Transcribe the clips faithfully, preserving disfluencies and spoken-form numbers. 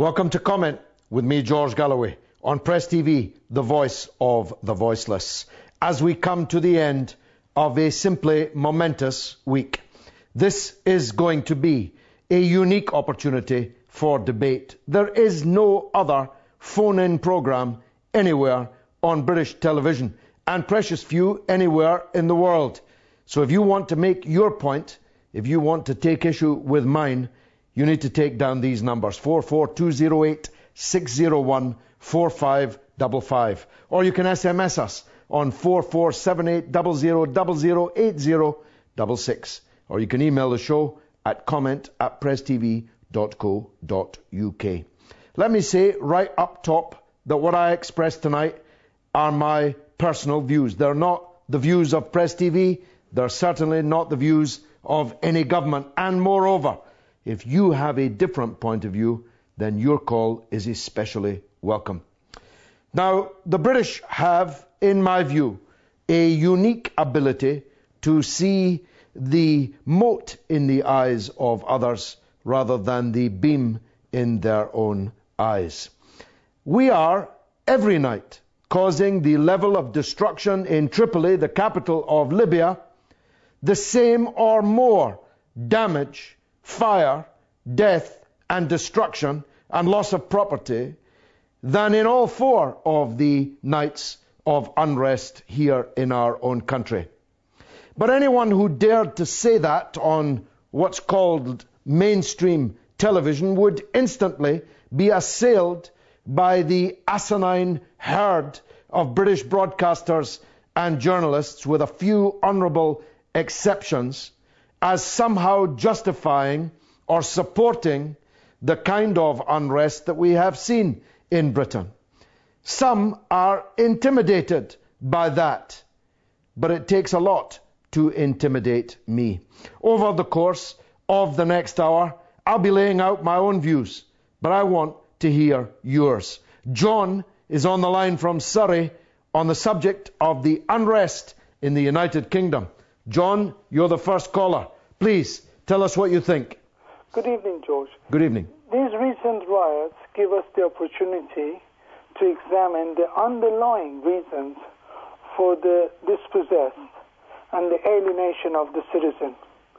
Welcome to Comment with me, George Galloway, on Press T V, the voice of the voiceless. As we come to the end of a simply momentous week, this is going to be a unique opportunity for debate. There is no other phone-in programme anywhere on British television, and precious few anywhere in the world. So if you want to make your point, if you want to take issue with mine, you need to take down these numbers: four four two zero eight, six zero one, four five five five. Or you can S M S us on four four seven eight zero zero zero zero eight zero six six. Or you can email the show at comment at press t v dot co dot u k. Let me say right up top that what I express tonight are my personal views. They're not the views of Press T V. They're certainly not the views of any government. And moreover, if you have a different point of view, then your call is especially welcome. Now, the British have, in my view, a unique ability to see the mote in the eyes of others rather than the beam in their own eyes. We are, every night, causing the level of destruction in Tripoli, the capital of Libya, the same or more damage, fire, death and destruction and loss of property than in all four of the nights of unrest here in our own country. But anyone who dared to say that on what's called mainstream television would instantly be assailed by the asinine herd of British broadcasters and journalists, with a few honourable exceptions, as somehow justifying or supporting the kind of unrest that we have seen in Britain. Some are intimidated by that, but it takes a lot to intimidate me. Over the course of the next hour, I'll be laying out my own views, but I want to hear yours. John is on the line from Surrey on the subject of the unrest in the United Kingdom. John, you're the first caller. Please tell us what you think. Good evening, George. Good evening. These recent riots give us the opportunity to examine the underlying reasons for the dispossessed and the alienation of the citizen.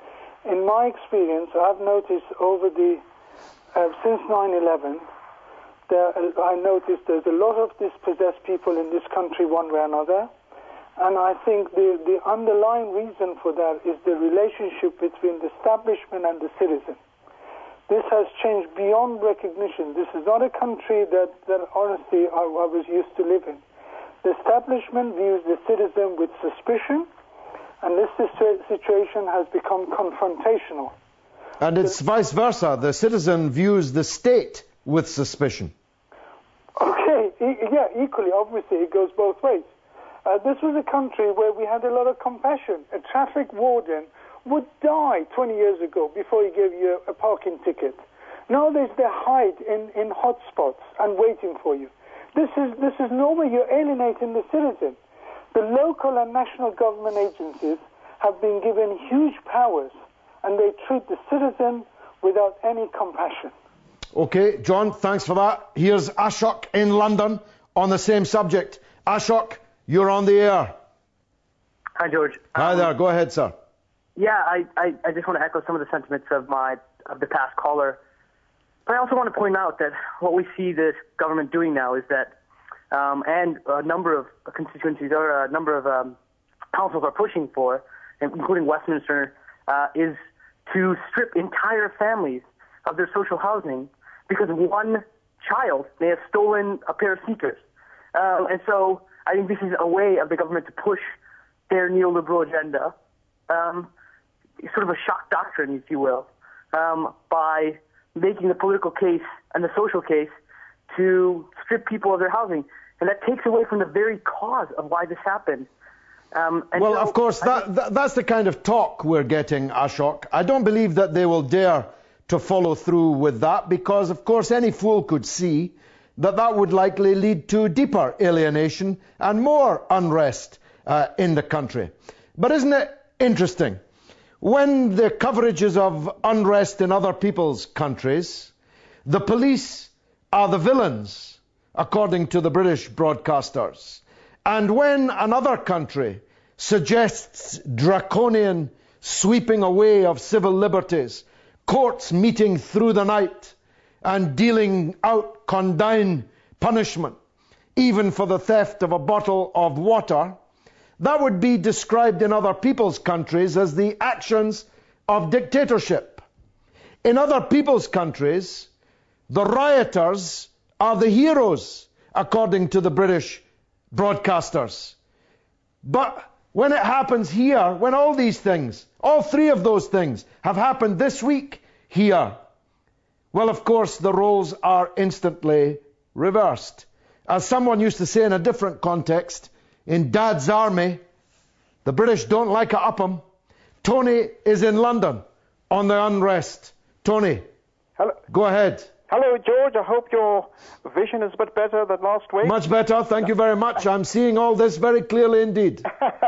In my experience, I've noticed over the uh, since nine eleven, there, I noticed there's a lot of dispossessed people in this country one way or another. And I think the, the underlying reason for that is the relationship between the establishment and the citizen. This has changed beyond recognition. This is not a country that, that honestly, I, I was used to live in. The establishment views the citizen with suspicion, and this situation has become confrontational. And it's the, vice versa. The citizen views the state with suspicion. Okay, e- yeah, equally, obviously, it goes both ways. Uh, this was a country where we had a lot of compassion. A traffic warden would die twenty years ago before he gave you a, a parking ticket. Nowadays they hide in, in hotspots and waiting for you. This is this is no way you're alienating the citizen. The local and national government agencies have been given huge powers, and they treat the citizen without any compassion. Okay, John, thanks for that. Here's Ashok in London on the same subject. Ashok, you're on the air. Hi, George. Hi um, there. Go ahead, sir. Yeah, I, I, I just want to echo some of the sentiments of my of the past caller. But I also want to point out that what we see this government doing now is that, um, and a number of constituencies or a number of um, councils are pushing for, including Westminster, uh, is to strip entire families of their social housing because one child may have stolen a pair of sneakers. Um, and so I think this is a way of the government to push their neoliberal agenda, um, sort of a shock doctrine, if you will, um, by making the political case and the social case to strip people of their housing. And that takes away from the very cause of why this happened. Um, and well, so of course, that, that, that's the kind of talk we're getting, Ashok. I don't believe that they will dare to follow through with that because, of course, any fool could see that that would likely lead to deeper alienation and more unrest uh, in the country. But isn't it interesting? When the coverage is of unrest in other people's countries, the police are the villains, according to the British broadcasters. And when another country suggests draconian sweeping away of civil liberties, courts meeting through the night and dealing out condign punishment, even for the theft of a bottle of water, that would be described in other people's countries as the actions of dictatorship. In other people's countries, the rioters are the heroes, according to the British broadcasters. But when it happens here, when all these things, all three of those things have happened this week here, well, of course, the roles are instantly reversed. As someone used to say in a different context, in Dad's army, the British don't like a upham. Tony is in London on the unrest. Tony, hello. Go ahead. Hello, George. I hope your vision is a bit better than last week. Much better. Thank you very much. I'm seeing all this very clearly indeed.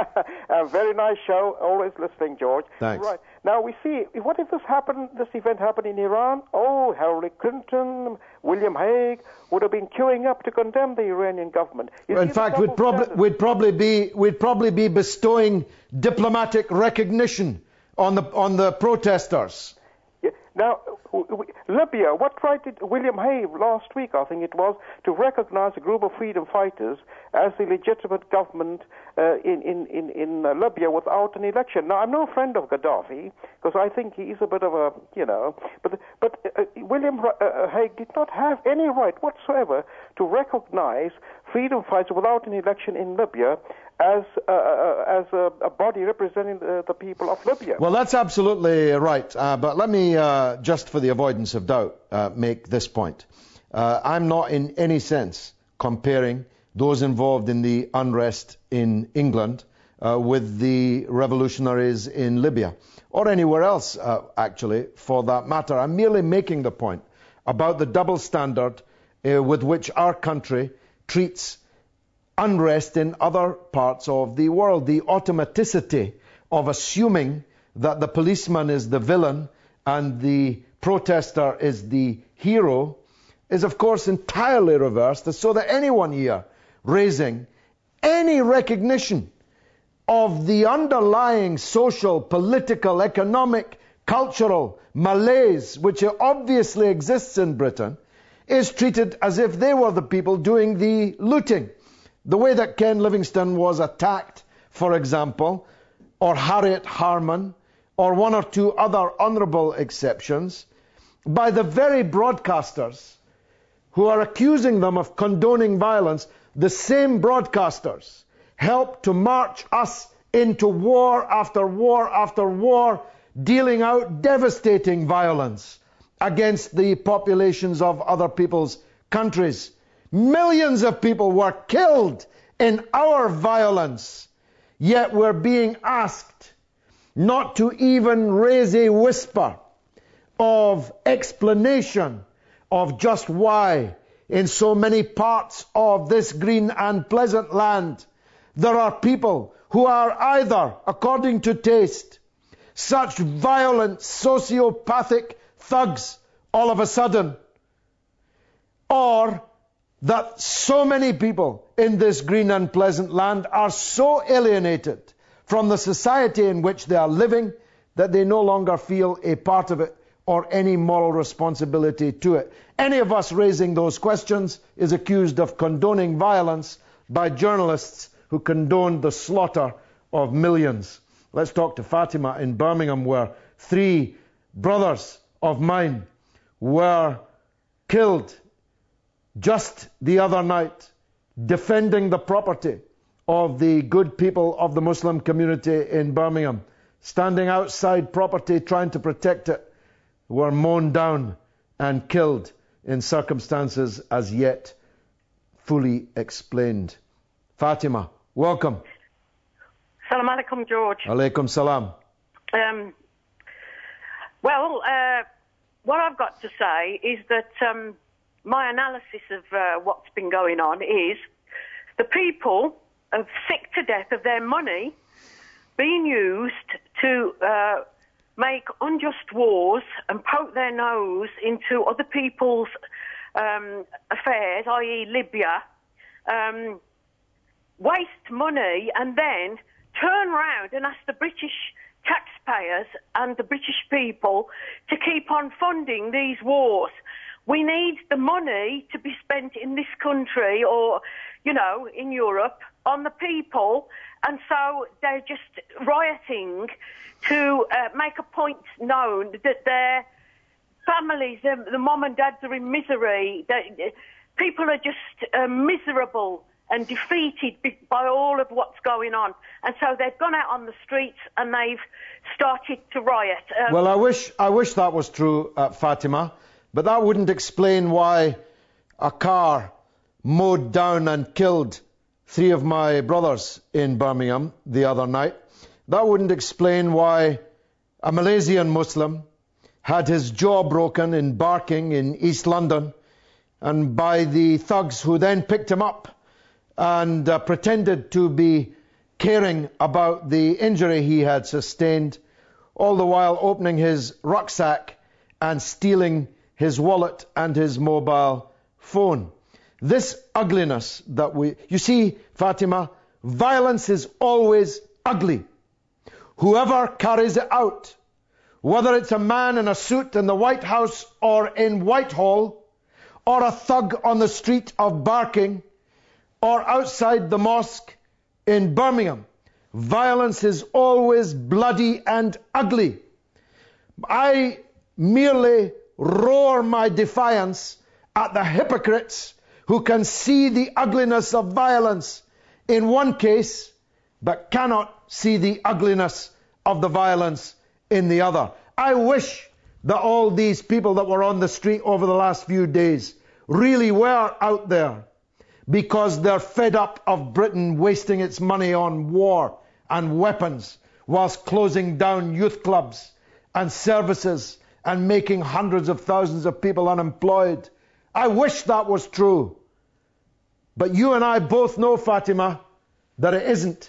A very nice show. Always listening, George. Thanks. Right. Now, we see, what if this happened, this event happened in Iran? Oh, Hillary Clinton, William Hague would have been queuing up to condemn the Iranian government. You in fact, we'd, prob- we'd, probably be, we'd probably be bestowing diplomatic recognition on the, on the protesters. Yeah. Now, Libya, what right did William Hague last week, I think it was, to recognize a group of freedom fighters as the legitimate government uh, in, in, in, in uh, Libya without an election? Now, I'm no friend of Gaddafi, because I think he's a bit of a, you know, but, but uh, William uh, Hague did not have any right whatsoever to recognize freedom fighters without an election in Libya as uh, uh, as a, a body representing the, the people of Libya. Well, that's absolutely right. Uh, but let me, uh, just for the avoidance of doubt, uh, make this point. Uh, I'm not in any sense comparing those involved in the unrest in England uh, with the revolutionaries in Libya, or anywhere else, uh, actually, for that matter. I'm merely making the point about the double standard uh, with which our country treats unrest in other parts of the world. The automaticity of assuming that the policeman is the villain and the protester is the hero is, of course, entirely reversed, so that anyone here raising any recognition of the underlying social, political, economic, cultural malaise which obviously exists in Britain is treated as if they were the people doing the looting. The way that Ken Livingstone was attacked, for example, or Harriet Harman, or one or two other honourable exceptions, by the very broadcasters who are accusing them of condoning violence. The same broadcasters helped to march us into war after war after war, dealing out devastating violence against the populations of other people's countries. Millions of people were killed in our violence, yet we're being asked not to even raise a whisper of explanation of just why in so many parts of this green and pleasant land there are people who are either, according to taste, such violent sociopathic thugs all of a sudden, or that so many people in this green and pleasant land are so alienated from the society in which they are living that they no longer feel a part of it or any moral responsibility to it. Any of us raising those questions is accused of condoning violence by journalists who condoned the slaughter of millions. Let's talk to Fatima in Birmingham, where three brothers of mine were killed just the other night defending the property of the good people of the Muslim community in Birmingham, standing outside property trying to protect it, were mown down and killed in circumstances as yet fully explained. Fatima, welcome. Salam alaikum, George. Alaikum salam. Um, well, uh, what I've got to say is that um, my analysis of uh, what's been going on is the people are sick to death of their money being used to uh, make unjust wars and poke their nose into other people's um, affairs, that is. Libya, um, waste money and then turn round and ask the British taxpayers and the British people to keep on funding these wars. We need the money to be spent in this country or, you know, in Europe on the people, and so they're just rioting to uh, make a point known that their families, the, the mom and dads are in misery. They, people are just uh, miserable and defeated by all of what's going on. And so they've gone out on the streets and they've started to riot. Um, well, I wish I wish that was true, uh, Fatima, but that wouldn't explain why a car mowed down and killed three of my brothers in Birmingham the other night. That wouldn't explain why a Malaysian Muslim had his jaw broken in Barking in East London, and by the thugs who then picked him up and uh, pretended to be caring about the injury he had sustained, all the while opening his rucksack and stealing his wallet and his mobile phone. This ugliness that we... You see, Fatima, violence is always ugly. Whoever carries it out, whether it's a man in a suit in the White House or in Whitehall, or a thug on the street of Barking, or outside the mosque in Birmingham, violence is always bloody and ugly. I merely roar my defiance at the hypocrites who can see the ugliness of violence in one case, but cannot see the ugliness of the violence in the other. I wish that all these people that were on the street over the last few days really were out there, because they're fed up of Britain wasting its money on war and weapons whilst closing down youth clubs and services and making hundreds of thousands of people unemployed. I wish that was true. But you and I both know, Fatima, that it isn't.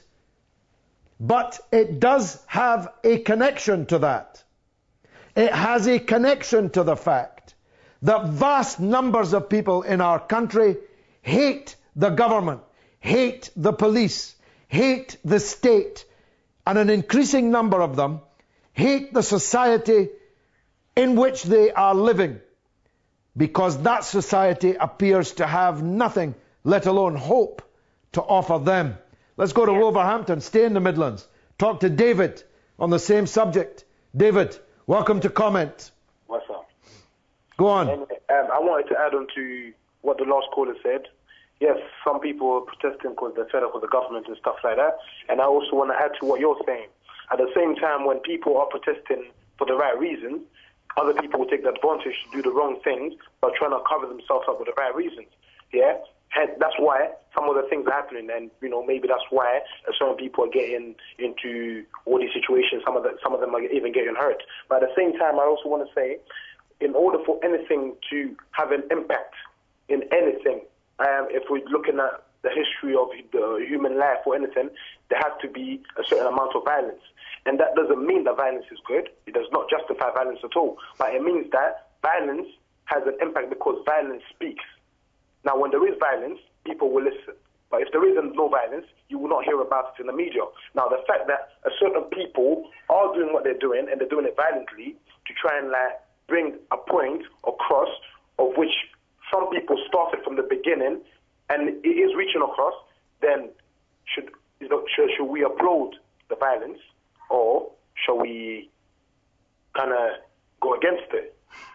But it does have a connection to that. It has a connection to the fact that vast numbers of people in our country hate the government, hate the police, hate the state, and an increasing number of them hate the society in which they are living, because that society appears to have nothing, let alone hope, to offer them. Let's go to yeah. Wolverhampton, stay in the Midlands, talk to David on the same subject. David, welcome to Comment. What's up? Go on. And, um, I wanted to add on to what the last caller said. Yes, some people are protesting because they're fed up with the government and stuff like that. And I also want to add to what you're saying. At the same time, when people are protesting for the right reasons, other people will take the advantage to do the wrong things by trying to cover themselves up with the right reasons. Yeah? And that's why some of the things are happening, and you know maybe that's why certain people are getting into all these situations. Some of the, some of them are even getting hurt. But at the same time, I also want to say, in order for anything to have an impact in anything, um, if we're looking at the history of the human life or anything, there has to be a certain amount of violence. And that doesn't mean that violence is good. It does not justify violence at all. But it means that violence has an impact because violence speaks. Now, when there is violence, people will listen. But if there isn't no violence, you will not hear about it in the media. Now, the fact that a certain people are doing what they're doing, and they're doing it violently to try and like bring a point across of which some people started from the beginning, and it is reaching across, then should you know should, should we applaud the violence, or shall we kind of go against it?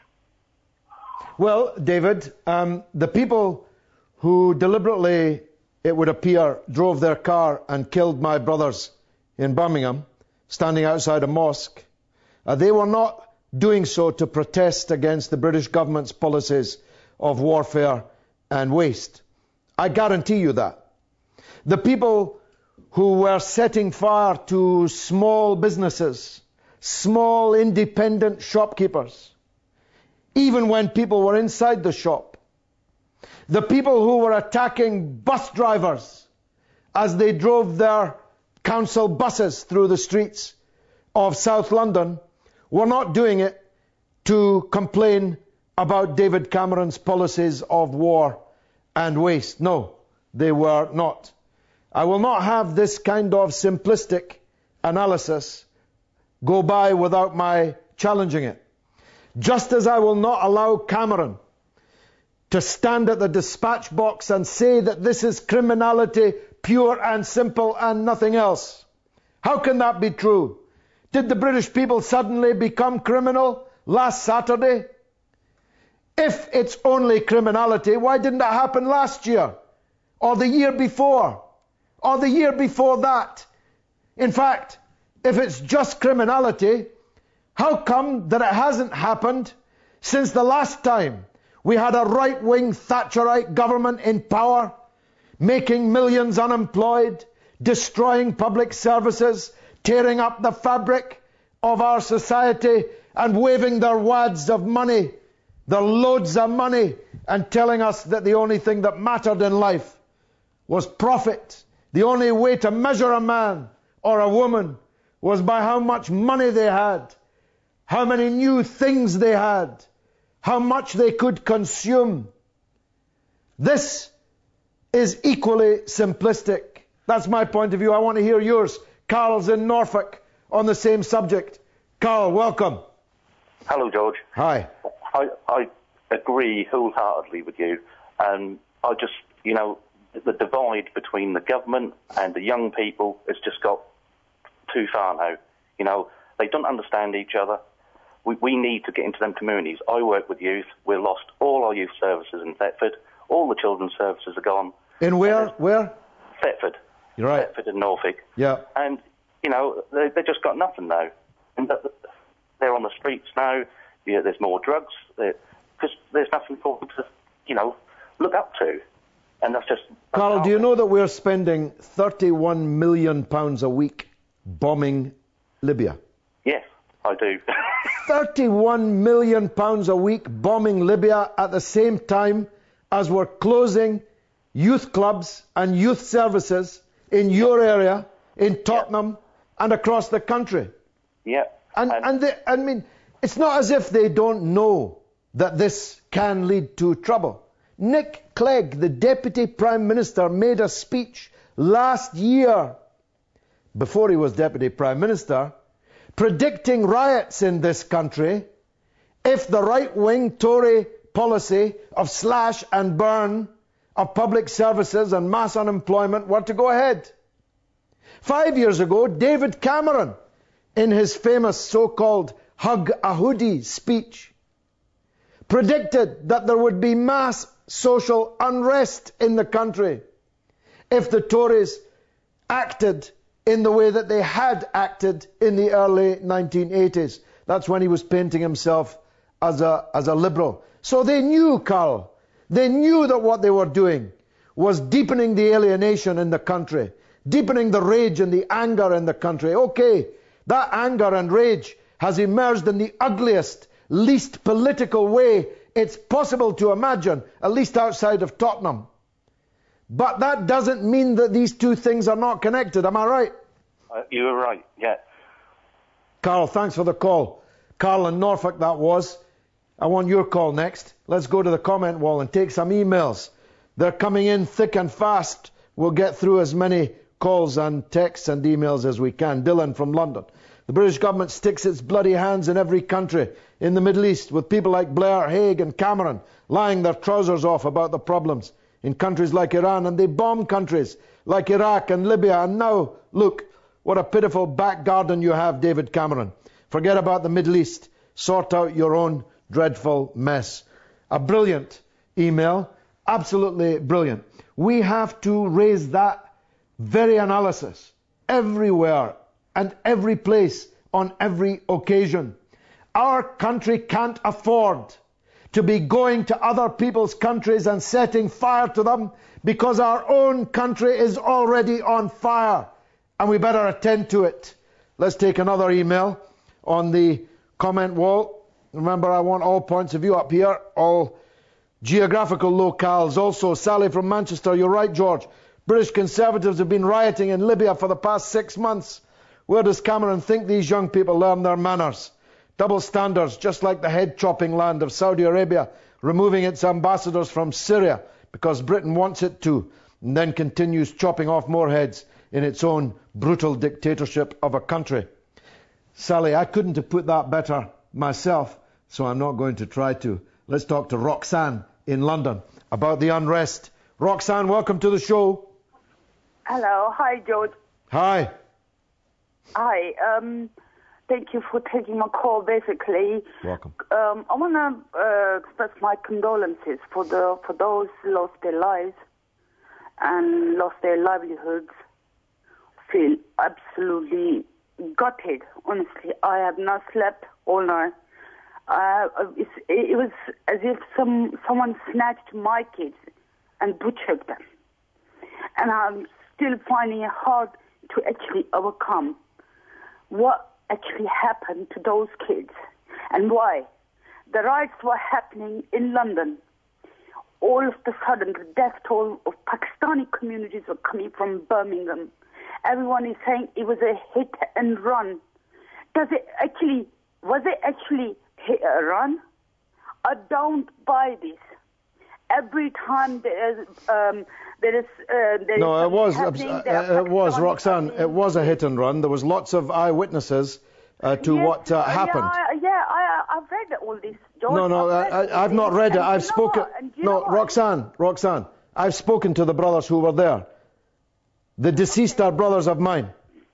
Well, David, um, the people who deliberately, it would appear, drove their car and killed my brothers in Birmingham, standing outside a mosque, uh, they were not doing so to protest against the British government's policies of warfare and waste. I guarantee you that. The people who were setting fire to small businesses, small independent shopkeepers, even when people were inside the shop, the people who were attacking bus drivers as they drove their council buses through the streets of South London, were not doing it to complain about David Cameron's policies of war and waste. No, they were not. I will not have this kind of simplistic analysis go by without my challenging it. Just as I will not allow Cameron to stand at the dispatch box and say that this is criminality, pure and simple and nothing else. How can that be true? Did the British people suddenly become criminal last Saturday? If it's only criminality, why didn't that happen last year? Or the year before? Or the year before that? In fact, if it's just criminality, how come that it hasn't happened since the last time we had a right-wing Thatcherite government in power, making millions unemployed, destroying public services, tearing up the fabric of our society and waving their wads of money, their loads of money, and telling us that the only thing that mattered in life was profit. The only way to measure a man or a woman was by how much money they had, how many new things they had, how much they could consume. This is equally simplistic. That's my point of view. I want to hear yours. Carl's in Norfolk on the same subject. Carl, welcome. Hello, George. Hi. I, I agree wholeheartedly with you. And I just, you know, the divide between the government and the young people has just got too far now. You know, they don't understand each other. We, we need to get into them communities. I work with youth. We've lost all our youth services in Thetford. All the children's services are gone. In where? Where? Thetford. You're right. Thetford and Norfolk. Yeah. And, you know, they, they just got nothing now. And they're on the streets now. Yeah, there's more drugs. Because there's nothing for them to, you know, look up to. And that's just... Carl, do you know that we're spending thirty-one million pounds a week bombing Libya? Yes, I do. thirty-one million pounds a week bombing Libya at the same time as we're closing youth clubs and youth services in your area, in Tottenham, yep. and across the country. Yeah. And, and, and they, I mean, it's not as if they don't know that this can lead to trouble. Nick Clegg, the Deputy Prime Minister, made a speech last year, before he was Deputy Prime Minister, predicting riots in this country if the right-wing Tory policy of slash and burn of public services and mass unemployment were to go ahead. Five years ago, David Cameron, in his famous so-called Hug a Hoodie speech, predicted that there would be mass social unrest in the country if the Tories acted in the way that they had acted in the early nineteen eighties. That's when he was painting himself as a, as a liberal. So they knew, Carl, they knew that what they were doing was deepening the alienation in the country, deepening the rage and the anger in the country. Okay, that anger and rage has emerged in the ugliest, least political way it's possible to imagine, at least outside of Tottenham. But that doesn't mean that these two things are not connected. Am I right? Uh, you were right, yeah. Carl, thanks for the call. Carl in Norfolk, that was. I want your call next. Let's go to the comment wall and take some emails. They're coming in thick and fast. We'll get through as many calls and texts and emails as we can. Dylan from London. The British government sticks its bloody hands in every country in the Middle East, with people like Blair, Haig and Cameron lying their trousers off about the problems in countries like Iran, and they bomb countries like Iraq and Libya. And now, look, what a pitiful back garden you have, David Cameron. Forget about the Middle East. Sort out your own dreadful mess. A brilliant email. Absolutely brilliant. We have to raise that very analysis everywhere and every place on every occasion. Our country can't afford to be going to other people's countries and setting fire to them, because our own country is already on fire and we better attend to it. Let's take another email on the comment wall. Remember, I want all points of view up here, all geographical locales. Also, Sally from Manchester, you're right, George. British Conservatives have been rioting in Libya for the past six months. Where does Cameron think these young people learn their manners? Double standards, just like the head-chopping land of Saudi Arabia, removing its ambassadors from Syria because Britain wants it to, and then continues chopping off more heads in its own brutal dictatorship of a country. Sally, I couldn't have put that better myself, so I'm not going to try to. Let's talk to Roxanne in London about the unrest. Roxanne, welcome to the show. Hello. Hi, George. Hi. Hi. Um, thank you for taking my call, basically. Welcome. Um, I want to uh, express my condolences for the for those who lost their lives and lost their livelihoods. Feel absolutely gutted. Honestly, I have not slept all night. Uh, it's, it was as if some someone snatched my kids and butchered them, and I'm still finding it hard to actually overcome what actually happened to those kids and why. The riots were happening in London. All of a sudden, the death toll of Pakistani communities were coming from Birmingham. Everyone is saying it was a hit and run. Does it actually, was it actually hit and run? I don't buy this. Every time there is, um, there is, uh, there no, is it was, happening, uh, there it was, Pakistani Roxanne, coming- it was a hit and run. There was lots of eyewitnesses uh, to Yes, what uh, happened. Yeah, I, yeah I, I've read all this, George. No, no, I've read I, all I've not this. read it. And I've you know spoken. what? And you know No, what? Roxanne, Roxanne, I've spoken to the brothers who were there. The deceased are brothers of mine.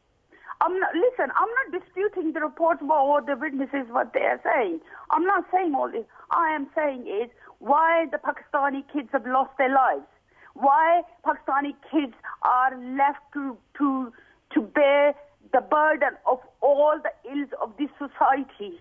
I'm not, listen, I'm not disputing the reports or the witnesses, what they are saying. I'm not saying all this. I am saying is why the Pakistani kids have lost their lives. Why Pakistani kids are left to, to, to bear the burden of all the ills of this society.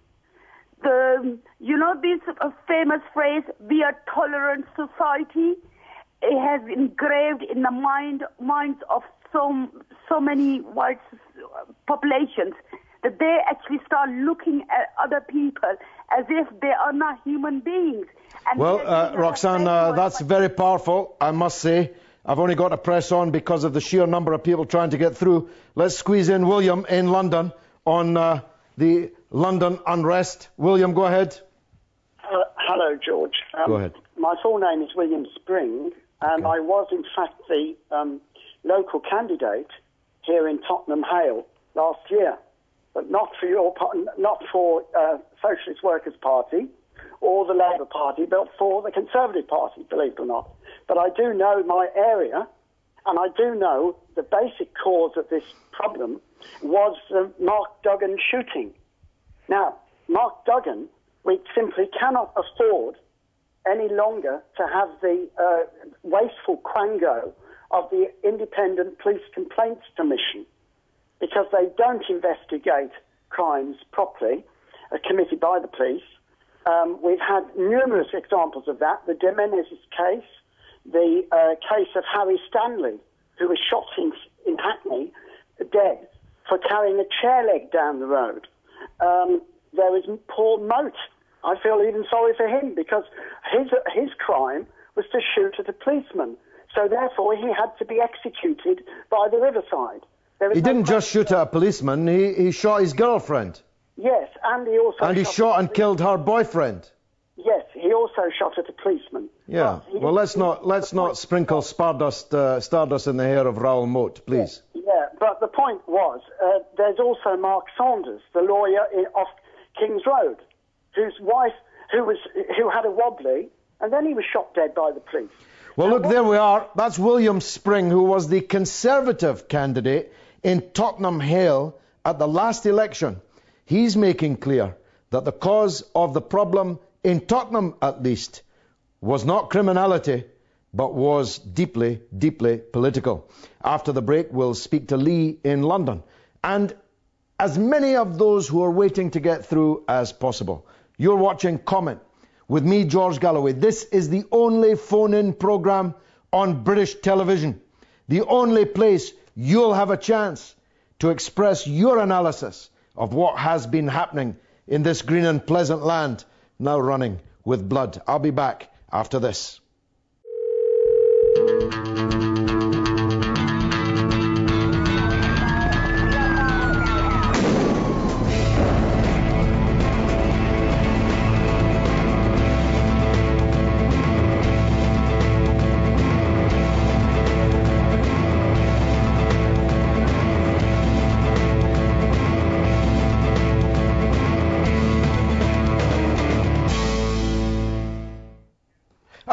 The, you know this uh, famous phrase, we are tolerant society? It has engraved in the mind minds of so so many white populations that they actually start looking at other people as if they are not human beings. And Well, they're uh, doing Roxanne, a uh, favor, that's but- very powerful, I must say. I've only got to press on because of the sheer number of people trying to get through. Let's squeeze in William in London on uh, the London unrest. William, go ahead. Uh, hello, George. Um, Go ahead. My full name is William Spring, and Okay. I was, in fact, the um, local candidate here in Tottenham Hale last year, but not for your, par- not for uh, Socialist Workers' Party or the Labour Party, but for the Conservative Party, believe it or not. But I do know my area, and I do know the basic cause of this problem was the Mark Duggan shooting. Now, Mark Duggan, we simply cannot afford any longer to have the uh, wasteful quango of the Independent Police Complaints Commission, because they don't investigate crimes properly uh, committed by the police. Um, we've had numerous examples of that. The De Menezes case, the uh, case of Harry Stanley, who was shot in, in Hackney, dead, for carrying a chair leg down the road. Um, there was Paul Moat. I feel even sorry for him because his his crime was to shoot at a policeman. So therefore, he had to be executed by the riverside. There was He no didn't just question- shoot at a policeman, he, he shot his girlfriend. Yes, and he also And he shot and killed her boyfriend. Yes, he also shot at a policeman. Yeah. But he Well, didn't- let's not let's not sprinkle stardust uh, stardust in the hair of Raoul Moat, please. Yeah, but the point was, uh, there's also Mark Saunders, the lawyer in, off King's Road, whose wife, who was who had a wobbly, and then he was shot dead by the police. Well, Now, look, what- there we are. That's William Spring, who was the Conservative candidate in Tottenham Hale at the last election. He's making clear that the cause of the problem, in Tottenham at least, was not criminality, but was deeply, deeply political. After the break, we'll speak to Lee in London. And as many of those who are waiting to get through as possible. You're watching Comment with me, George Galloway. This is the only phone-in programme on British television. The only place you'll have a chance to express your analysis of what has been happening in this green and pleasant land, now running with blood. I'll be back after this.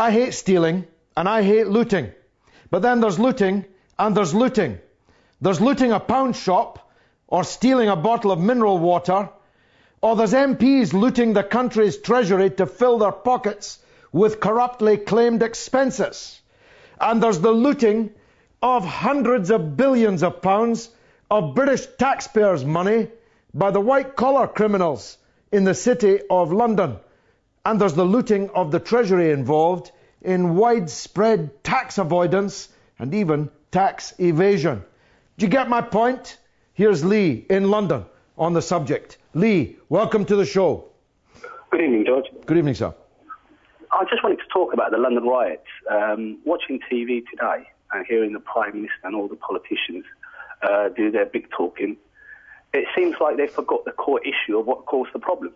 I hate stealing and I hate looting. But then there's looting and there's looting. There's looting a pound shop or stealing a bottle of mineral water, or there's M Ps looting the country's treasury to fill their pockets with corruptly claimed expenses. And there's the looting of hundreds of billions of pounds of British taxpayers' money by the white-collar criminals in the City of London. And there's the looting of the Treasury involved in widespread tax avoidance and even tax evasion. Do you get my point? Here's Lee in London on the subject. Lee, welcome to the show. Good evening, George. Good evening, sir. I just wanted to talk about the London riots. Um, watching T V today and hearing the Prime Minister and all the politicians uh, do their big talking, it seems like they forgot the core issue of what caused the problem.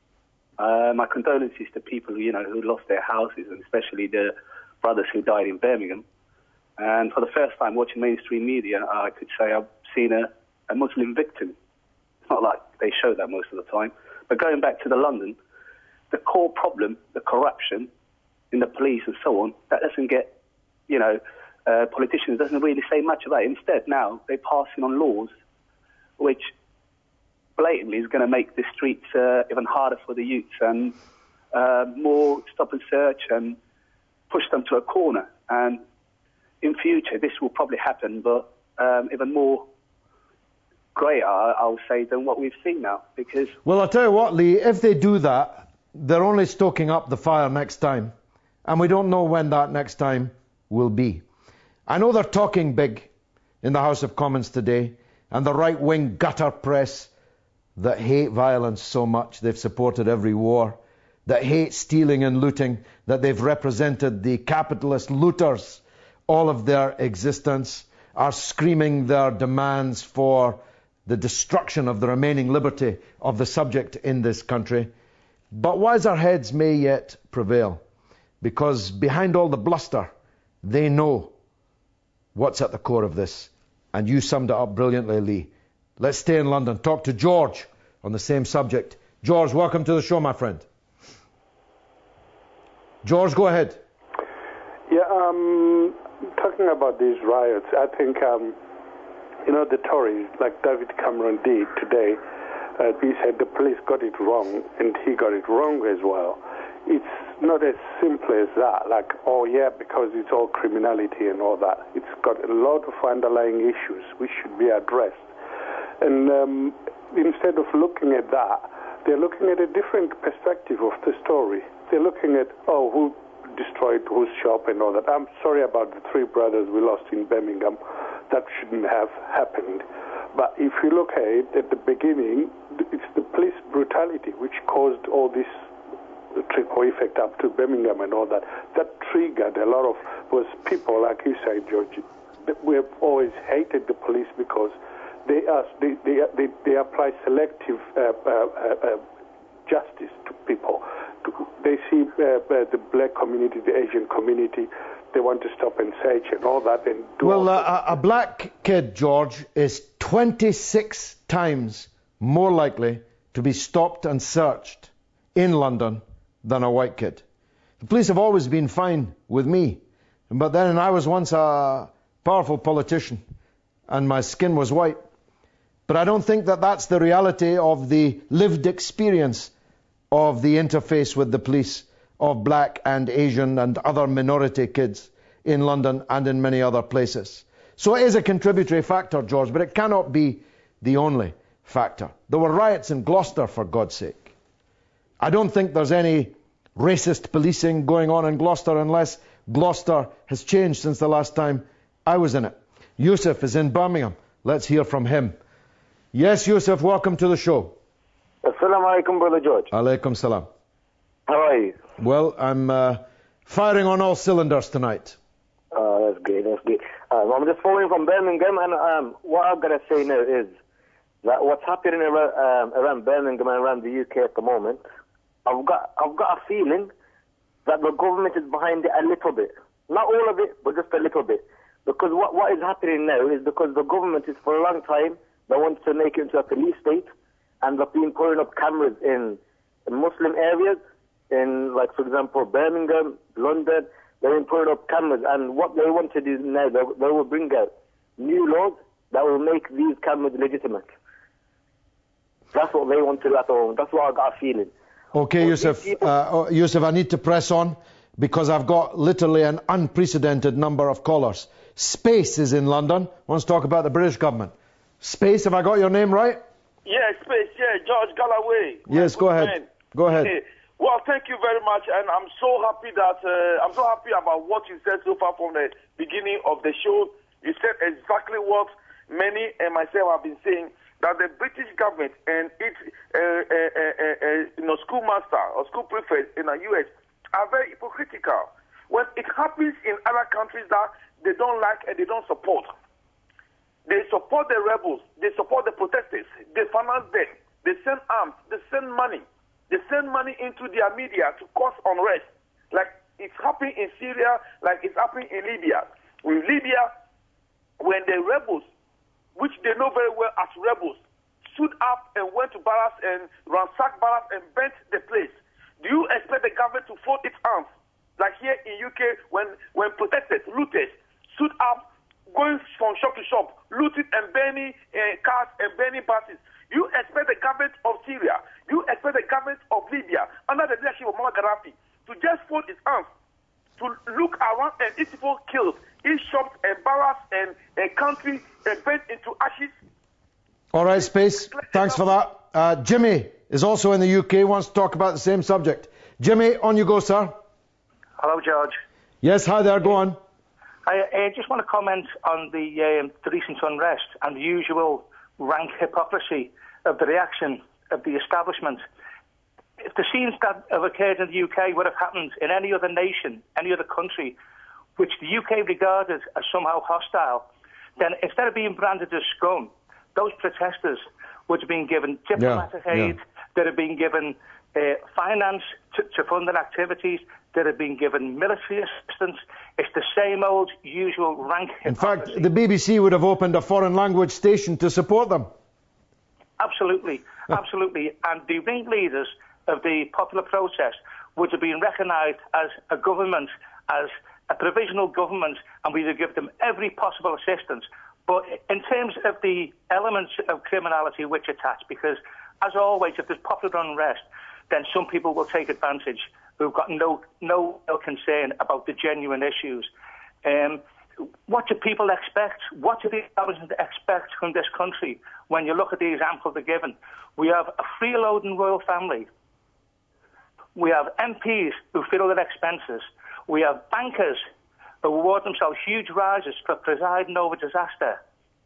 Uh, my condolences to people, you know, who lost their houses, and especially the brothers who died in Birmingham. And for the first time watching mainstream media, I could say I've seen a, a Muslim victim. It's not like they show that most of the time. But going back to the London, the core problem, the corruption in the police and so on, that doesn't get, you know, uh, politicians doesn't really say much about it. Instead, now they're passing on laws which blatantly is going to make the streets uh, even harder for the youths and uh, more stop and search and push them to a corner. And in future, this will probably happen, but um, even more greater, I'll say, than what we've seen now. Because well, I'll tell you what, Lee, if they do that, they're only stoking up the fire next time. And we don't know when that next time will be. I know they're talking big in the House of Commons today, and the right-wing gutter press that hate violence so much, they've supported every war, that hate stealing and looting, that they've represented the capitalist looters all of their existence, are screaming their demands for the destruction of the remaining liberty of the subject in this country. But wiser heads may yet prevail, because behind all the bluster, they know what's at the core of this. And you summed it up brilliantly, Lee. Let's stay in London. Talk to George on the same subject. George, welcome to the show, my friend. George, go ahead. Yeah, um, talking about these riots, I think, um, you know, the Tories, like David Cameron did today, uh, he said the police got it wrong, and he got it wrong as well. It's not as simple as that, like, oh yeah, because it's all criminality and all that. It's got a lot of underlying issues which should be addressed. And um, instead of looking at that, they're looking at a different perspective of the story. They're looking at, oh, who destroyed whose shop and all that. I'm sorry about the three brothers we lost in Birmingham. That shouldn't have happened. But if you look at it, at the beginning, it's the police brutality which caused all this trickle effect up to Birmingham and all that. That triggered a lot of, was people, like you say, George, we have always hated the police because they are, they, they, they, they apply selective uh, uh, uh, justice to people. They see uh, uh, the black community, the Asian community, they want to stop and search and all that. And do well, uh, a black kid, George, is twenty-six times more likely to be stopped and searched in London than a white kid. The police have always been fine with me. But then I was once a powerful politician and my skin was white. But I don't think that that's the reality of the lived experience of the interface with the police of black and Asian and other minority kids in London and in many other places. So it is a contributory factor, George, but it cannot be the only factor. There were riots in Gloucester, for God's sake. I don't think there's any racist policing going on in Gloucester unless Gloucester has changed since the last time I was in it. Yusuf is in Birmingham. Let's hear from him. Yes, Yusuf, welcome to the show. Assalamu alaikum, Brother George. Alaikum salam. How are you? Well, I'm uh, firing on all cylinders tonight. Oh, that's great, that's great. Um, I'm just phoning from Birmingham, and um, what I've got to say now is that what's happening around, um, around Birmingham and around the U K at the moment, I've got I've got a feeling that the government is behind it a little bit. Not all of it, but just a little bit. Because what, what is happening now is because the government is for a long time, they want to make it into a police state, and they've been putting up cameras in, in Muslim areas, in, like, for example, Birmingham, London. They've been putting up cameras, and what they want to do now, they, they will bring out new laws that will make these cameras legitimate. That's what they want to do at home. That's what I got a feeling. Okay, Yusuf, uh, Yusuf, I need to press on because I've got literally an unprecedented number of callers. Space is in London. Wants to talk about the British government. Space, have I got your name right? Yeah, Space, yeah, George Galloway. Yes, go ahead. Man. Go ahead. Okay. Well, thank you very much, and I'm so happy that uh, I'm so happy about what you said so far from the beginning of the show. You said exactly what many and myself have been saying, that the British government and its uh, uh, uh, uh, you know, schoolmaster or school prefect in the U S are very hypocritical. When it happens in other countries that they don't like and they don't support, they support the rebels, they support the protesters, they finance them, they send arms, they send money. They send money into their media to cause unrest, like it's happening in Syria, like it's happening in Libya. With Libya, when the rebels, which they know very well as rebels, stood up and went to barracks and ransacked barracks and burnt the place, do you expect the government to fold its arms? Like here in U K, when, when protesters, looters, stood up, going from shop to shop, looting and burning uh, cars and burning buses. You expect the government of Syria, you expect the government of Libya, under the leadership of Muammar Gaddafi, to just fold its arms, to look around and these people killed in shops and barracks and a country and burnt into ashes? All right, Space. Thanks for that. Uh, Jimmy is also in the U K, wants to talk about the same subject. Jimmy, on you go, sir. Hello, George. Yes, hi there, go on. I, I just want to comment on the, um, the recent unrest and the usual rank hypocrisy of the reaction of the establishment. If the scenes that have occurred in the U K would have happened in any other nation, any other country, which the U K regarded as somehow hostile, then instead of being branded as scum, those protesters would have been given diplomatic yeah, aid, yeah. that have been given uh, finance to, to fund their activities, that have been given military assistance. It's the same old usual rank hypocrisy. In fact, the B B C would have opened a foreign language station to support them. Absolutely, absolutely. And the ringleaders of the popular protest would have been recognised as a government, as a provisional government, and we would give them every possible assistance. But in terms of the elements of criminality which attach, because as always, if there's popular unrest, then some people will take advantage who've got no no, no concern about the genuine issues. Um, what do people expect? What do the establishment expect from this country when you look at the example they're given? We have a freeloading royal family. We have M Ps who fill their expenses. We have bankers who award themselves huge rises for presiding over disaster.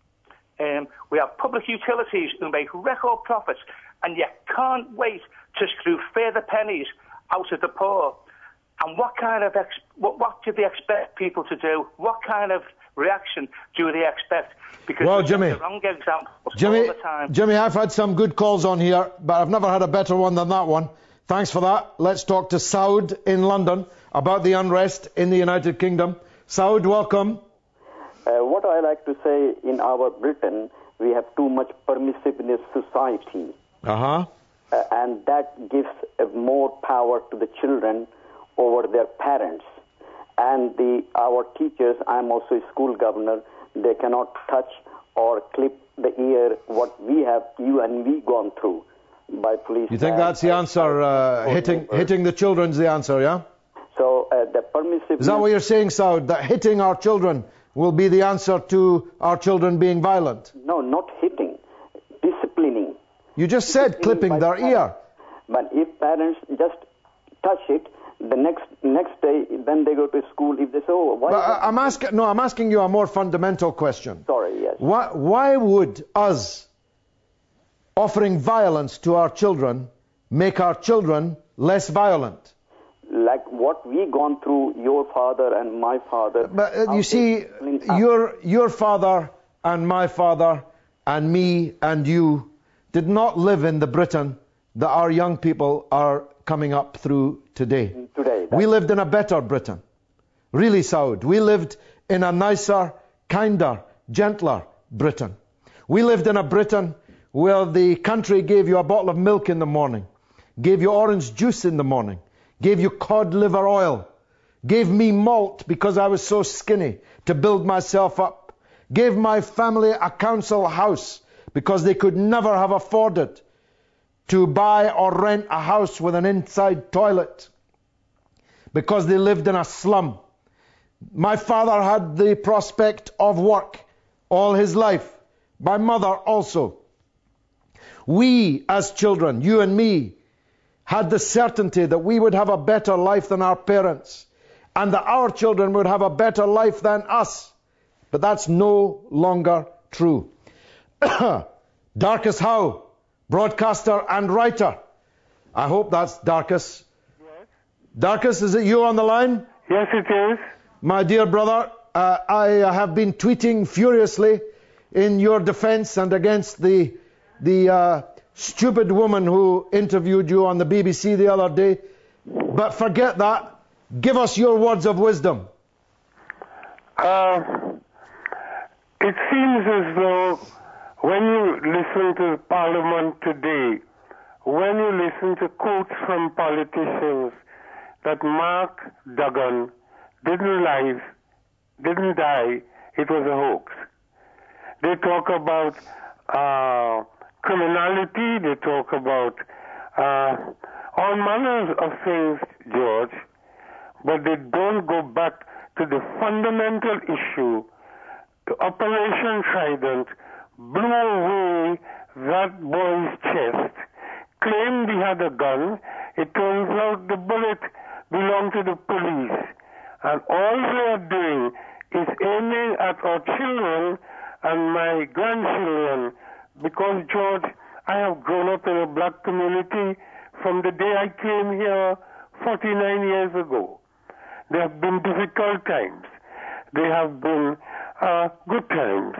Um, we have public utilities who make record profits and yet can't wait to screw further pennies out of the poor. And what kind of ex- what, what do they expect people to do? What kind of reaction do they expect? Because well, Jimmy, the wrong examples Jimmy, all the time. Jimmy, I've had some good calls on here, but I've never had a better one than that one. Thanks for that. Let's talk to Saud in London about the unrest in the United Kingdom. Saud, welcome. Uh, what I like to say, in our Britain, we have too much permissiveness society. Uh-huh. Uh, and that gives uh, more power to the children over their parents. And the our teachers, I'm also a school governor, they cannot touch or clip the ear what we have, you and me, gone through by police. You think that's the answer, uh, hitting hitting the children's the answer, yeah? So uh, the permissiveness... Is that what you're saying, Saud, that hitting our children will be the answer to our children being violent? No, not hitting, disciplining. You just said clipping their parents. ear. But if parents just touch it, the next next day, when they go to school, if they say, oh, why... But I, I'm asking, no, I'm asking you a more fundamental question. Sorry, yes. Why, why would us offering violence to our children make our children less violent? Like what we gone through, your father and my father. But uh, you see, your your father and my father and me and you did not live in the Britain that our young people are coming up through today. Today. We lived in a better Britain. Really, Saud. We lived in a nicer, kinder, gentler Britain. We lived in a Britain where the country gave you a bottle of milk in the morning, gave you orange juice in the morning, gave you cod liver oil, gave me malt because I was so skinny to build myself up, gave my family a council house because they could never have afforded to buy or rent a house with an inside toilet because they lived in a slum. My father had the prospect of work all his life. My mother also. We as children, you and me, had the certainty that we would have a better life than our parents and that our children would have a better life than us. But that's no longer true. Darcus Howe, broadcaster and writer. I hope that's Darcus. Yes. Darcus, is it you on the line? Yes, it is. My dear brother, uh, I have been tweeting furiously in your defense and against the the uh, stupid woman who interviewed you on the B B C the other day. But forget that. Give us your words of wisdom. Uh, it seems as though when you listen to Parliament today, when you listen to quotes from politicians, that Mark Duggan didn't live, didn't die, it was a hoax. They talk about uh, criminality, they talk about uh, all manners of things, George, but they don't go back to the fundamental issue. The Operation Trident blew away that boy's chest, claimed he had a gun. It turns out the bullet belonged to the police. And all they are doing is aiming at our children and my grandchildren. Because, George, I have grown up in a black community from the day I came here forty-nine years ago. There have been difficult times. There have been uh, good times.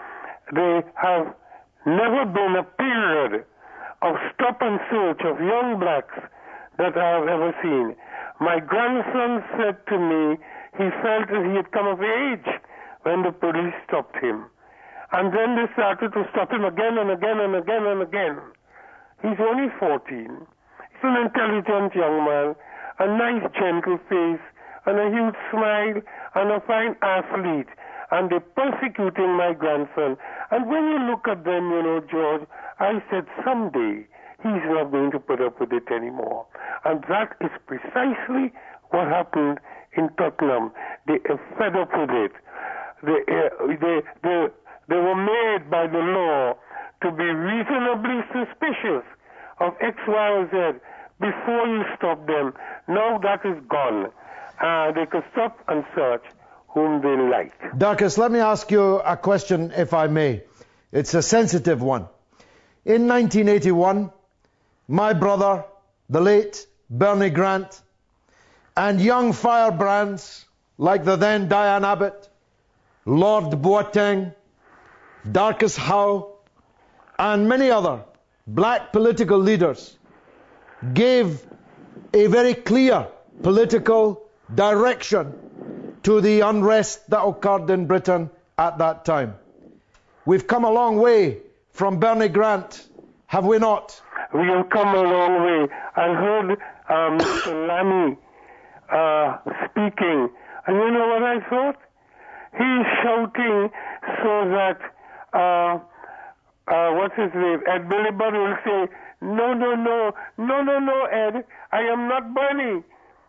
There have never been a period of stop and search of young blacks that I have ever seen. My grandson said to me he felt that he had come of age when the police stopped him. And then they started to stop him again and again and again and again. He's only fourteen. He's an intelligent young man, a nice gentle face, and a huge smile, and a fine athlete. And they're persecuting my grandson. And when you look at them, you know, George, I said someday he's not going to put up with it anymore. And that is precisely what happened in Tottenham. They are fed up with it. They, uh, they, they, they were made by the law to be reasonably suspicious of X, Y, or Z before you stop them. Now that is gone. Uh, they can stop and search whom they like. Darcus, let me ask you a question, if I may. It's a sensitive one. In nineteen eighty-one, my brother, the late Bernie Grant, and young firebrands like the then Diane Abbott, Lord Boateng, Darcus Howe, and many other black political leaders gave a very clear political direction to the unrest that occurred in Britain at that time. We've come a long way from Bernie Grant, have we not? We have come a long way. I heard uh, Mister Lammy uh, speaking, and you know what I thought? He's shouting so that, uh, uh, what's his name, Ed Miliband will say, no, no, no, no, no, no, Ed, I am not Bernie.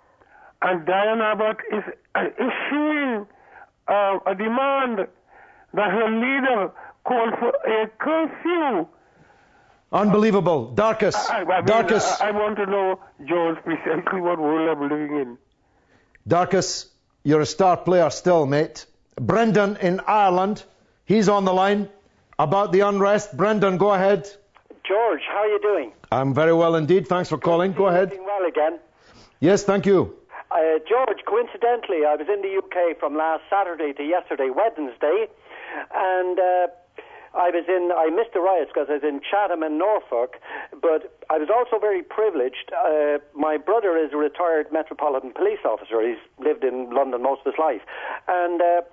And Diane Abbott is uh, issuing uh, a demand that her leader called for a curfew. Unbelievable. Darcus. I, I, mean, Darcus. I, I want to know, George, precisely what world I'm living in. Darcus, you're a star player still, mate. Brendan in Ireland, he's on the line about the unrest. Brendan, go ahead. George, how are you doing? I'm very well indeed. Thanks for calling. Go ahead. Doing well again. Yes, thank you. Uh, George, coincidentally, I was in the U K from last Saturday to yesterday, Wednesday, and uh, I was in. I missed the riots because I was in Chatham and Norfolk, but I was also very privileged. Uh, my brother is a retired Metropolitan Police officer. He's lived in London most of his life, and uh,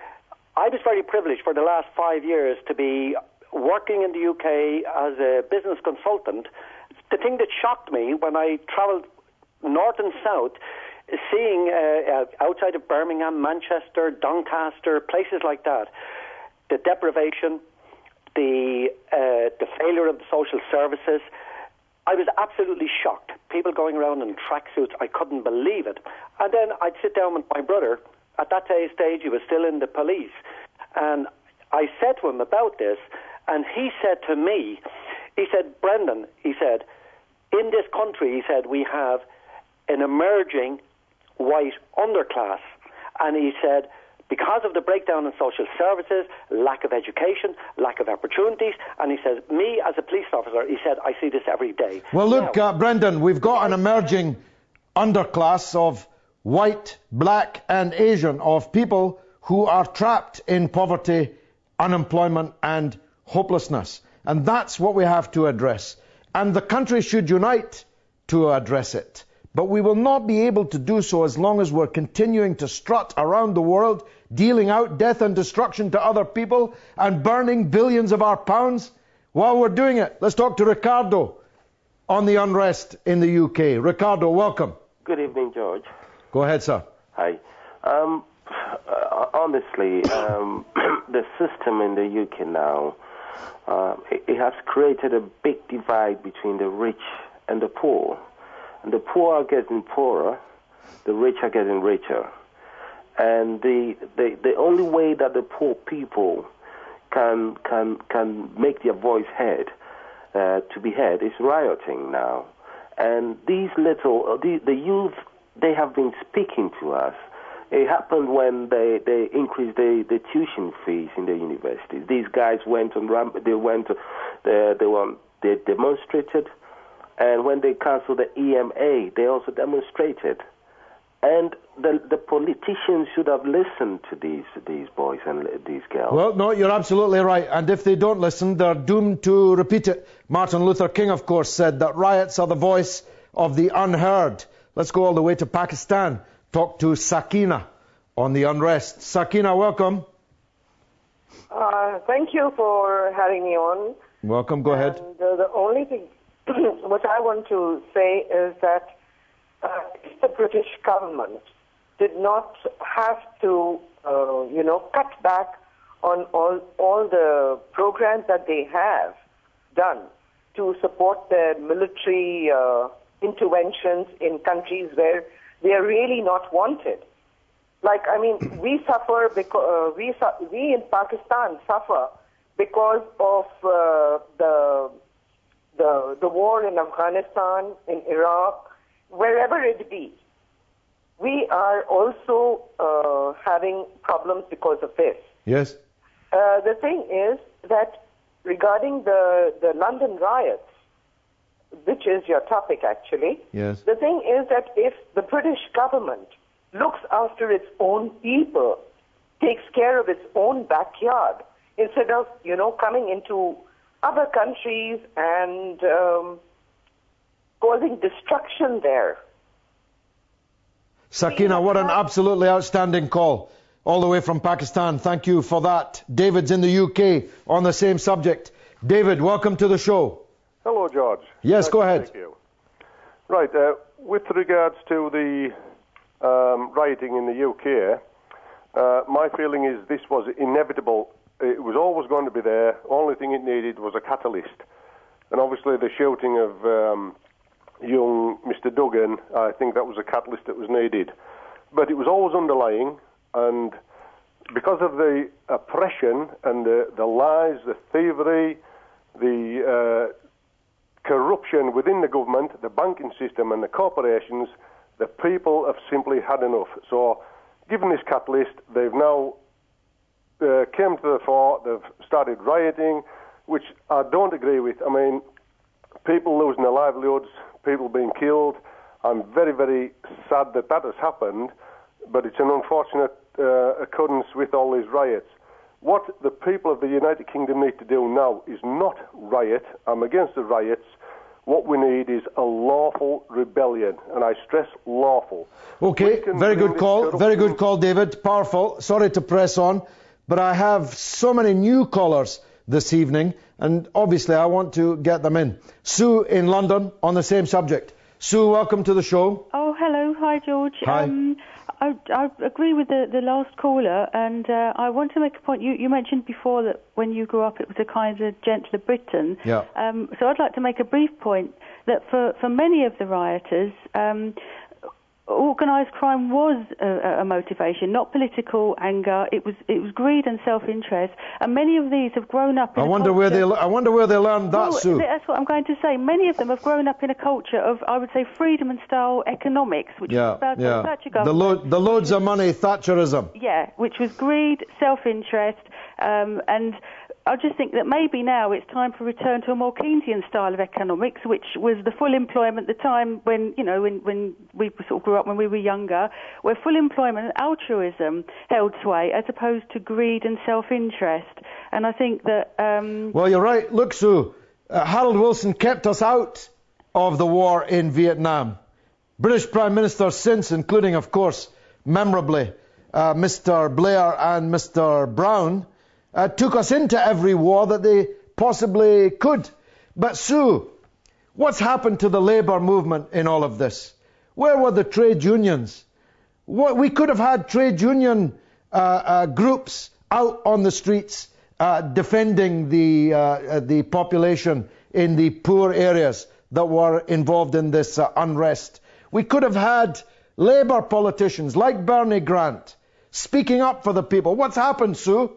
I was very privileged for the last five years to be working in the U K as a business consultant. The thing that shocked me when I travelled north and south, seeing uh, uh, outside of Birmingham, Manchester, Doncaster, places like that, the deprivation, the uh, the failure of the social services. I was absolutely shocked. People going around in tracksuits, I couldn't believe it. And then I'd sit down with my brother. At that stage, he was still in the police. And I said to him about this, and he said to me, he said, Brendan, he said, in this country, he said, we have an emerging white underclass. And he said, because of the breakdown in social services, lack of education, lack of opportunities, and he says, me as a police officer, he said, I see this every day. Well, look, now, uh, Brendan, we've got an emerging underclass of white, black and Asian, of people who are trapped in poverty, unemployment and hopelessness. And that's what we have to address. And the country should unite to address it. But we will not be able to do so as long as we're continuing to strut around the world, dealing out death and destruction to other people and burning billions of our pounds while we're doing it. Let's talk to Ricardo on the unrest in the U K. Ricardo, welcome. Good evening, George. Go ahead, sir. Hi. Um, uh, honestly, um, the system in the U K now, uh, it, it has created a big divide between the rich and the poor. And the poor are getting poorer, the rich are getting richer. And the, the the only way that the poor people can can can make their voice heard, uh, to be heard, is rioting now. And these little, uh, the, the youth, they have been speaking to us. It happened when they, they increased the, the tuition fees in the universities. These guys went on ramp, they went, they, they were, they demonstrated. And when they cancelled the E M A, they also demonstrated. And the the politicians should have listened to these these boys and these girls. Well, no, you're absolutely right. And if they don't listen, they're doomed to repeat it. Martin Luther King, of course, said that riots are the voice of the unheard. Let's go all the way to Pakistan. Talk to Sakina on the unrest. Sakina, welcome. Uh, thank you for having me on. Welcome. Go ahead. And, uh, the only thing what I want to say is that uh, if the British government did not have to, uh, you know, cut back on all all the programs that they have done to support their military uh, interventions in countries where they are really not wanted. Like, I mean, we suffer because uh, we su- we in Pakistan suffer because of uh, the the the war in Afghanistan, in Iraq, wherever it be. We are also uh, having problems because of this. Yes. Uh, the thing is that regarding the, the London riots, which is your topic actually, yes. The thing is that if the British government looks after its own people, takes care of its own backyard, instead of, you know, coming into other countries and um, causing destruction there. Sakina, what an absolutely outstanding call, all the way from Pakistan. Thank you for that. David's in the U K on the same subject. David, welcome to the show. Hello, George. Yes, nice go ahead. Thank you. Right, uh, with regards to the um, rioting in the U K, uh, my feeling is this was inevitable. It was always going to be there. Only thing it needed was a catalyst. And obviously the shooting of um, young Mister Duggan, I think that was a catalyst that was needed. But it was always underlying, and because of the oppression and the, the lies, the thievery, the uh, corruption within the government, the banking system and the corporations, the people have simply had enough. So given this catalyst, they've now uh, came to the fore, they've started rioting, which I don't agree with. I mean, people losing their livelihoods, people being killed. I'm very, very sad that that has happened, but it's an unfortunate uh, occurrence with all these riots. What the people of the United Kingdom need to do now is not riot. I'm against the riots. What we need is a lawful rebellion, and I stress lawful. Okay, very good call, very good call, David. Powerful. Sorry to press on, but I have so many new callers this evening, and obviously I want to get them in. Sue in London on the same subject. Sue, welcome to the show. Oh, hello. Hi, George. Hi. Um, I, I agree with the, the last caller, and uh, I want to make a point. You, you mentioned before that when you grew up it was a kind of gentler Britain. Yeah. Um, so I'd like to make a brief point that for, for many of the rioters, um, organised crime was a, a motivation, not political anger. It was it was greed and self-interest, and many of these have grown up in I a wonder culture, where they I wonder where they learned that, well, Sue. that's what I'm going to say. Many of them have grown up in a culture of, I would say, freedom and style economics, which Yeah, was about yeah. the Thatcher The, government. lo- the loads of money, Thatcherism. Yeah, which was greed, self-interest, um, and I just think that maybe now it's time for return to a more Keynesian style of economics, which was the full employment, the time when, you know, when, when we sort of grew up when we were younger, where full employment and altruism held sway as opposed to greed and self-interest. And I think that... Um, Well, you're right. Look, Sue, uh, Harold Wilson kept us out of the war in Vietnam. British Prime Ministers since, including, of course, memorably, uh, Mister Blair and Mister Brown, Uh, took us into every war that they possibly could. But Sue, what's happened to the labour movement in all of this? Where were the trade unions? What, we could have had trade union uh, uh, groups out on the streets uh, defending the, uh, the population in the poor areas that were involved in this uh, unrest. We could have had labour politicians like Bernie Grant speaking up for the people. What's happened, Sue?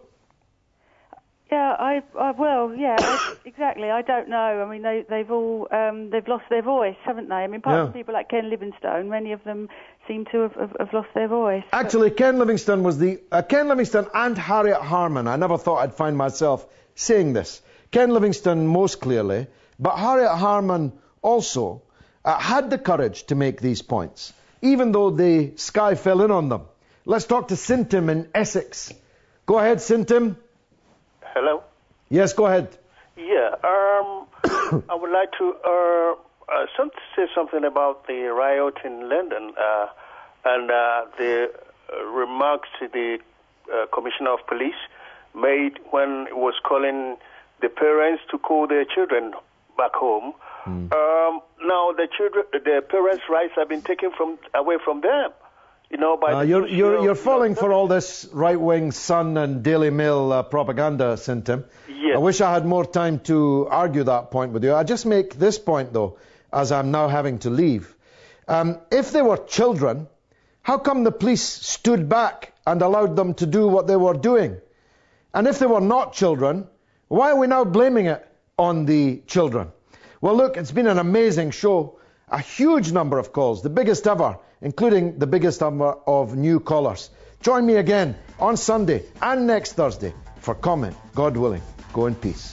Yeah, I, I well, yeah, I, exactly. I don't know. I mean, they, they've all um, they've lost their voice, haven't they? I mean, apart Yeah. from people like Ken Livingstone, many of them seem to have, have, have lost their voice. Actually, Ken Livingstone was the uh, Ken Livingstone and Harriet Harman. I never thought I'd find myself saying this. Ken Livingstone most clearly, but Harriet Harman also uh, had the courage to make these points, even though the sky fell in on them. Let's talk to Sintim in Essex. Go ahead, Sintim. Hello? Yes, go ahead. Yeah, um, I would like to uh, uh, some, say something about the riot in London uh, and uh, the uh, remarks the uh, Commissioner of Police made when he was calling the parents to call their children back home. Mm. Um, now the children, the parents' rights have been taken from away from them. You know, by uh, the you're you're you're falling know, for all this right-wing Sun and Daily Mail uh, propaganda, Sintim. Yes. I wish I had more time to argue that point with you. I just make this point though, as I'm now having to leave. Um, if they were children, how come the police stood back and allowed them to do what they were doing? And if they were not children, why are we now blaming it on the children? Well, look, it's been an amazing show. A huge number of calls, the biggest ever, including the biggest number of new callers. Join me again on Sunday and next Thursday for Comment, God willing. Go in peace.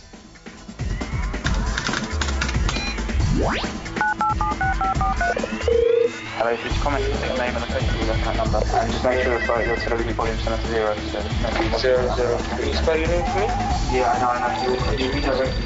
Hello, if it's Comment, take your name and location with that number. And just make sure that your television volume is set to zero. So zero, zero. Can you spell your name for me? Yeah, I know, I know. You, you redirect